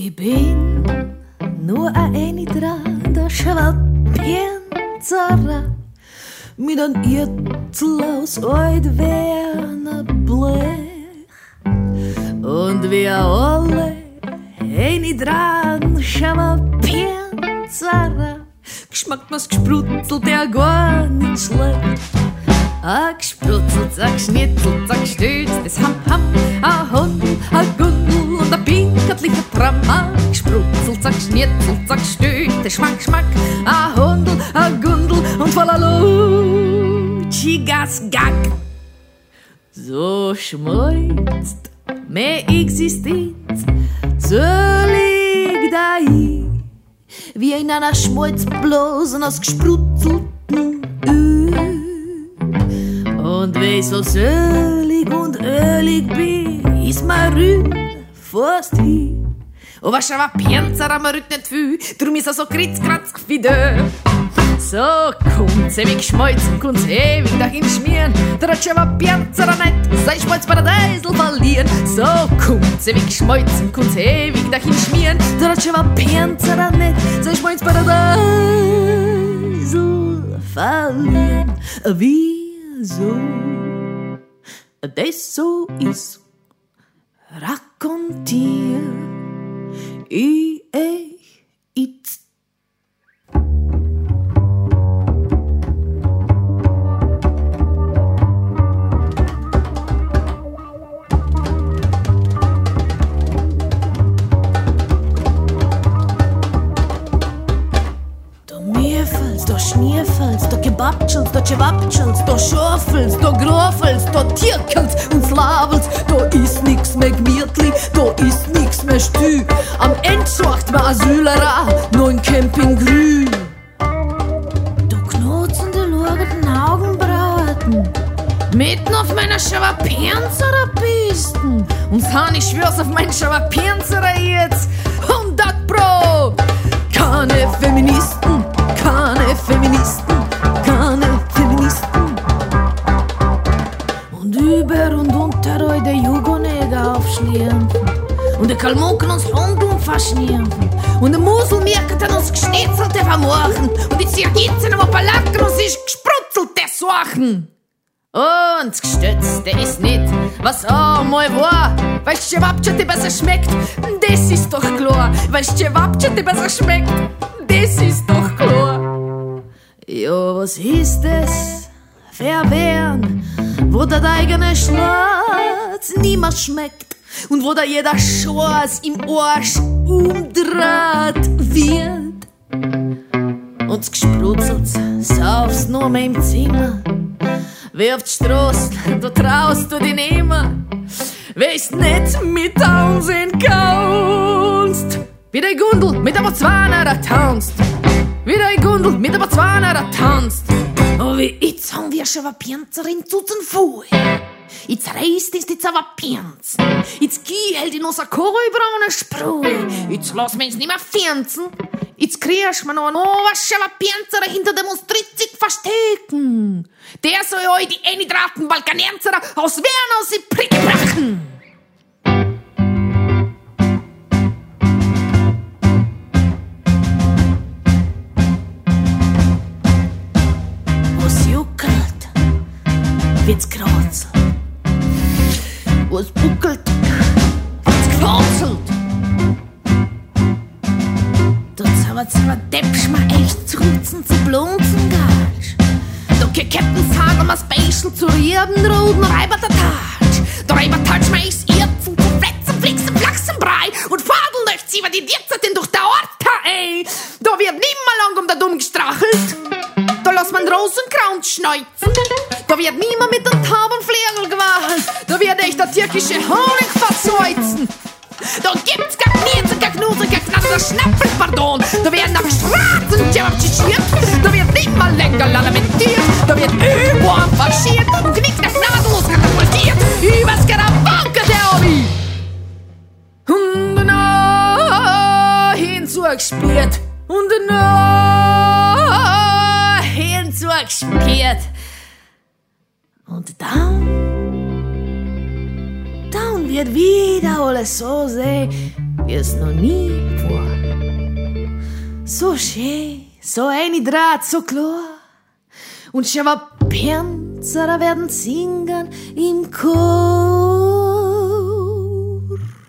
Ich bin nur eine dran, da Schwapienzara mit einem Irtel aus Eudwerner Blech. Und wir alle eine dran, Schwapienzara, Geschmack was gesprudelt, der gar nicht schlecht. A gesprotzelt, a geschnitzelt, a gestützt, das Ham, a Hundel, a Gundel und a pinkatlicher Tram. A gesprotzelt, a geschnitzelt, a gestützt, das Schmack, a Hundel, a Gundel und voller Lutschigas Gag. So schmolzt mehr Existenz, so liegt da hin, wie in einer Schmolz bloß und aus gesprutzelten Öl. Und weil ich so sölig und ölig bin, ist mein Rücken fast hin. Und was schon ein Panzer am Rücken nicht viel, drum ist er so kritzkratz wie der. So kommt's ewig schmolzen, kommt's ewig dahin schmieren. Der hat schon ein Panzer nicht, sein Schmolz bei der Deisel verlieren. So kommt's ewig schmolzen, kommt's ewig dahin schmieren. Der hat schon ein Panzer nicht, sein Schmolz bei der Deisel verlieren. Wie so, das so ist, rakontier ich jetzt. Da Schnierfels, da Kebabtschels, da Cevaptschels, da Schorfels, da Grofels, da Tierkels und Slavels. Da ist nix mehr gemütlich, da ist nix mehr Stü. Am Ende sucht man Asylera, noch in Campinggrün. Da knotzende, lurgenden Augenbrauen, mitten auf meiner Schwapienzera-Pisten. Und Hahn, ich schwör's auf mein Schwapienzera jetzt, 100 Pro. Keine Feministen, keine Feministen, keine Feministen. Und über und unter euch der Jugoneger aufschlieren. Und der Kalmoken uns Hund verschnieren. Und der Musel merkt an uns geschnitzelte Vermorchen. Und die Zirgitzen am Opalacken und sich gesprutzelte Sorchen. Und gestützt, der ist nicht, was einmal war. Weißt du, was dir besser schmeckt? Das ist doch klar. Weißt du, was dir besser schmeckt? Das ist doch klar. Ja, was ist das? Verwehren, wo der eigene Schlatz niemand schmeckt. Und wo da jeder Schwarz im Arsch umdraht wird. Und gespruzelt, saufst nur mehr im Zimmer. Wer auf die Straße, da traust du dich nimmer. Weil's nicht mit ansehen kannst. Wie der Gundel mit der Botswana da tanzt. Wie der Gundel mit der Botswana da tanzt. Oh, wie jetzt haben wir schon Schwapienzerin zu den Fuhl. Jetzt reißt es die Zavapienz. Jetzt gielt in unser Koralbraune Sprühe. Jetzt lass mich nicht mehr fernzen. Jetzt kriegst man noch einen Schwapienzer hinter dem uns Tritzig verstecken. Der soll euch die enidraten Balkanenzer aus Wern aus die Prick brachen. Was juckelt, wird's kratzelt. Was buckelt, wird's gefatzelt. Da zaubert deppsch mir echt zu rutzen, zu blunzen, galsch. Da geketten Sagen wir Special zu rieben, roten Reibertatsch. Da Reibertatsch mir ist Irzen, zu Fletzen, Flixen, Flachsen, Brei. Und fadeln euch sie, weil die Dirzetin durch der Ort, ey. Da wird nimmer lang um der Dumm gestrachelt. Da lass man Rosenkraut schneuzen. Da wird niemand mit den Taubenflegel gewachen. Da wird echt der türkische Honig verseuzen. Da gibt's kein Knirzen, kein Knusen, kein Knatter, Schnappel, pardon. Da werden auf Straßen tschirrt. Da wird nimmer länger lamentiert. Da wird überall farschiert und knickt nach gnadenlos katapultiert. Übers Karawanke der Obi. Und danach hinzugespielt. Und danach hinzugespielt. Und dann wird wieder alles so sehen, ist noch nie vor. So schön, so ein Draht, so klar. Und schon war Panzer werden singen im Chor.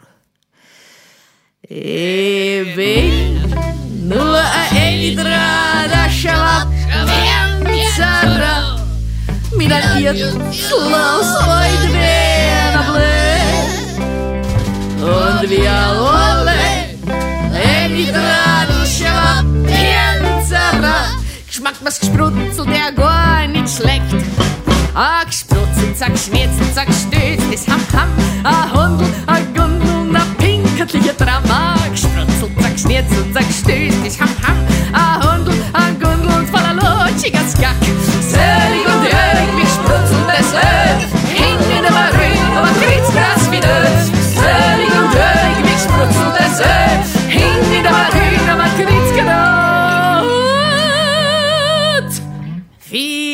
Ich bin nur ein Draht, das schon war Panzer. Mit ein Irrtlos heute werden blöd. Und wir alle ein Draht, das schon war Panzer. Geschmack was gesprudelt, der gar nicht schlecht. A gesprotzelt, zack, schnetzelt, zack, stößt, das Ham-Ham. A Hundel, a Gundel, a pinketlicher Drama. Gesprotzelt, zack, schnetzelt, zack, stößt, das Ham-Ham. A Hundel, a Gundel und voller Lutschiger Skack. Selig und ehrlich, wie gesprotzelt das Öl. Hing in der Marine, aber Kritzgras wie Död. Selig und ehrlich, wie gesprotzelt das Öl. Hing in der Marine, aber Kritzgras.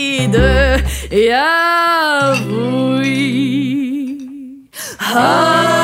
Fide, ja, vui.